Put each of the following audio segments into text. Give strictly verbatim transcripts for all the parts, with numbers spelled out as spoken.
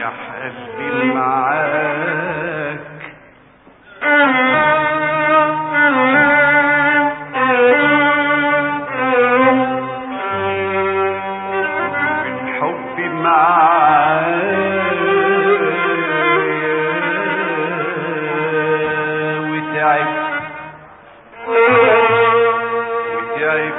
ريح قلبي معاك بالحب معاك وتعب وتعب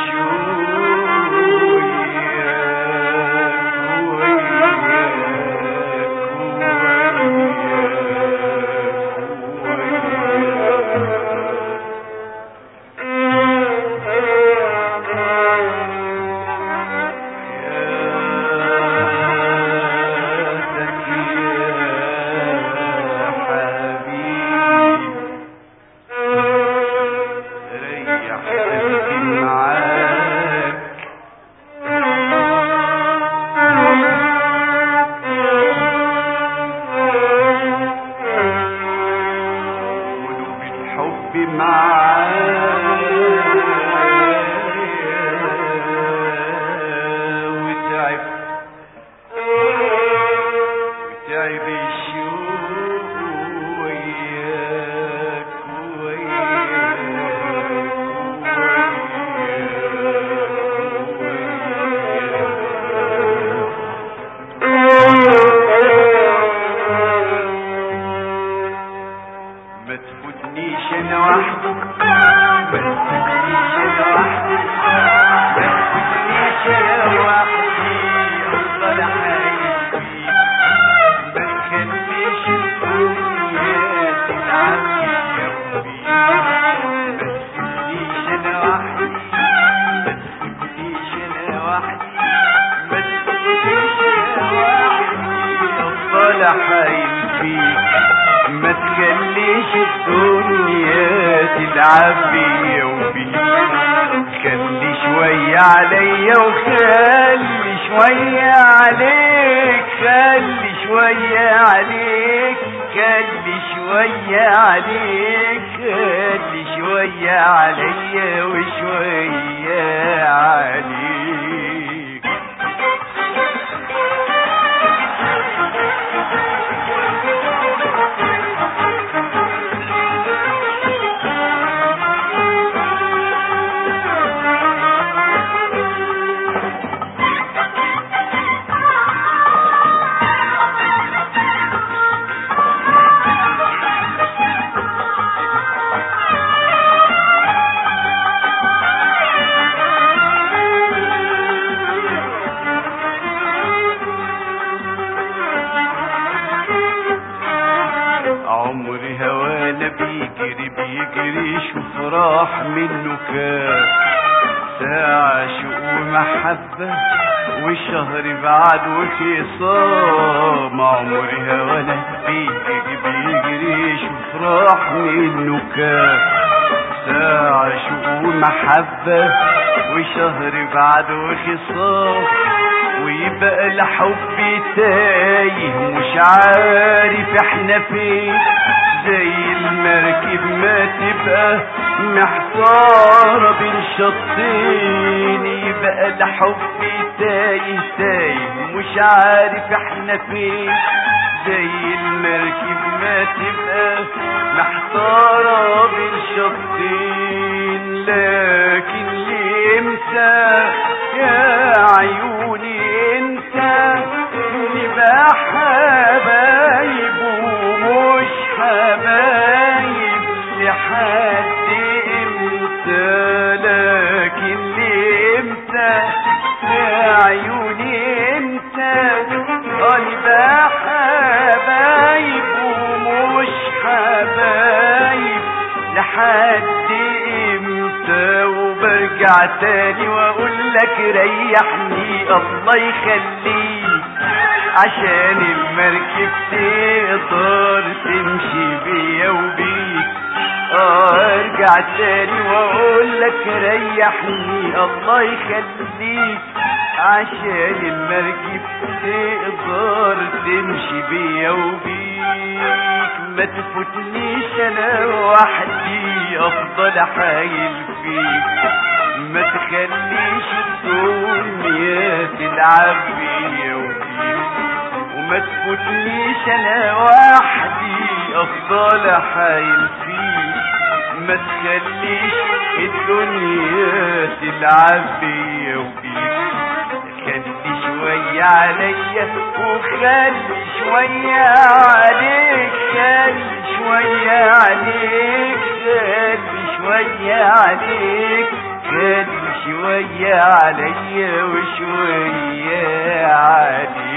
ما تخليش الدنيا تلعب بيا وبيك خلي شوية عليا وخلي شوية عليك خلي شوية عليك خلي شوية عليك خلي شوية عليا وشوية عليك. عمري هوانا بيجري بيجري شوف راح منه كام ساعة شوق ومحبة والشهر بعد وخصام. عمري هوانا بيجري بيجري شوف راح منه كام ساعة شوق ومحبة والشهر بعد وخصام. ويبقى الحب تايه مش عارف احنا فين زي المركب ما تبقى محصارة بين شطين. يبقى الحب تايه تايه مش عارف احنا فين زي المركب ما تبقى محصارة بين شطين. لكن لمسة يا عيوني انت نبقى حبايب ومش حبايب لحد امتى. لكن لامتى يا عيوني انت نبقى حبايب ومش حبايب لحد امتى. وبرجع تاني واقول لك ريحني الله يخليك عشان المركب تقدر تمشي بيا وبيك. ارجع تاني واقول لك ريحني الله يخليك عشان المركب تقدر تمشي بيا وبيك. ما تفوتنيش انا وحدي افضل حايل فيك. ما تخليش الدنيا تلعب بيا وبيك وما تفوتنيش انا وحدي افضل احايل فيك، ما تخليش الدنيا تلعب بيا وبيك، خلي شوية عليا وخلي شوية عليك، خلي شوية عليك، خلي شوية عليك، خلي شوية عليا وشوية عليك.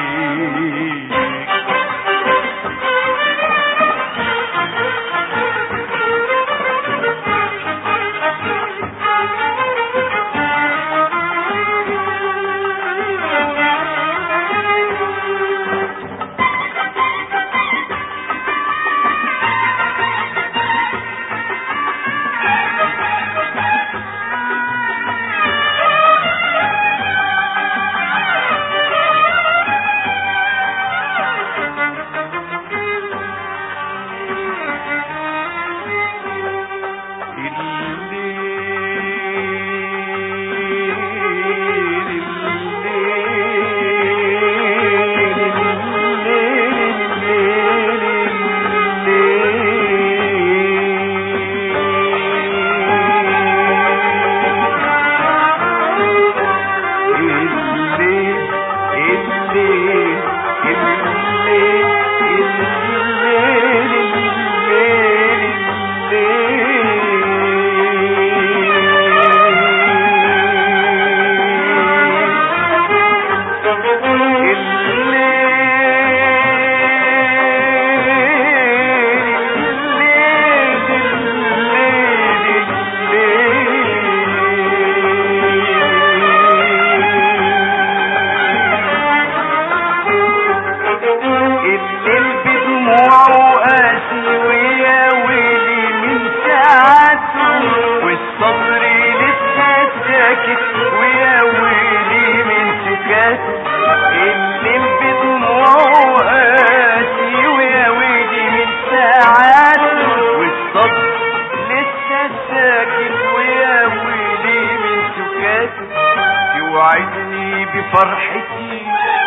توعدني بفرحتي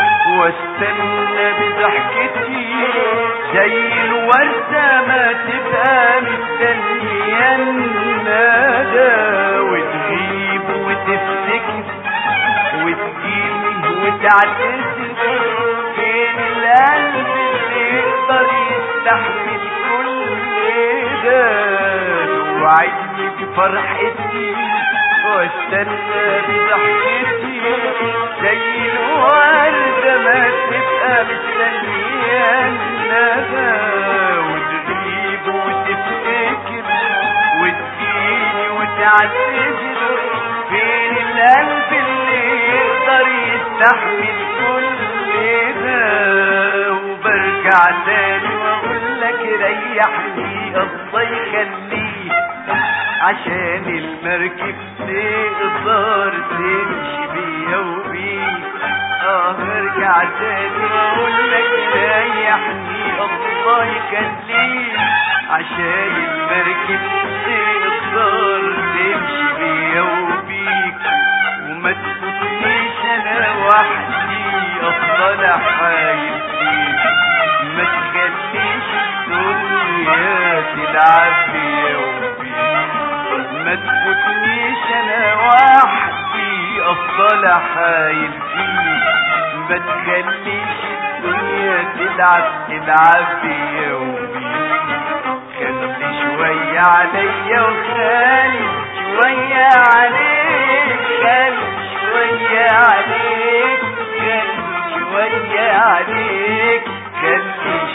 واستنى بضحكتي زي الوردة ما تبقى مستنية الندى، وتغيب وتفتكر وتجيني وتعتذر، فين القلب اللي يقدر يستحمل كل ده؟ توعدني بفرحتي واستنى بضحكتي زي الوردة ما تبقى مستنية الندى، وتغيب وتفتكر وتجيني وتعتذر، فين القلب اللي يقدر يستحمل كل ده؟ وبرجع تاني واقول لك ريحني الله يخليك عشان المركب تقدر تمشي بيا وبيك. اه ارجع تاني واقول لك ريحني الله يخليك عشان المركب تقدر تمشي بيا وبيك، وما تفوتنيش انا وحدي افضل احايل فيك، ما تخليش الدنيا تلعب بيا وبيك، ما تفوتنيش انا وحدي افضل احايل فيك، ما تخليش الدنيا تلعب تلعب بيا وبيك، خلي شوية عليا وخلي شوية عليك، خلي شوية عليك، خلي شوية عليك، خلي